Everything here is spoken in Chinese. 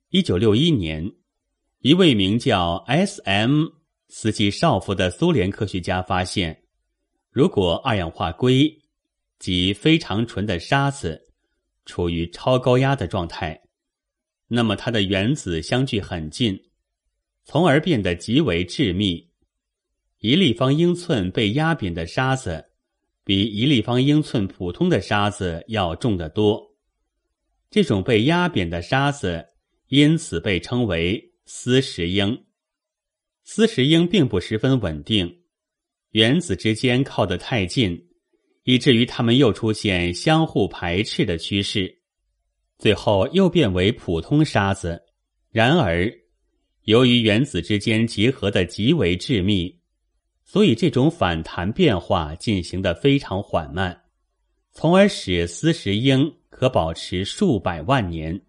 1961年，一位名叫 S.M. 斯基绍夫的苏联科学家发现，如果二氧化硅及非常纯的沙子处于超高压的状态，那么它的原子相距很近，从而变得极为致密。1立方英寸被压扁的沙子比1立方英寸普通的沙子要重得多。这种被压扁的沙子因此被称为丝石英。丝石英并不十分稳定，原子之间靠得太近，以至于它们又出现相互排斥的趋势，最后又变为普通沙子。然而，由于原子之间结合的极为致密，所以这种反弹变化进行得非常缓慢，从而使丝石英可保持数百万年。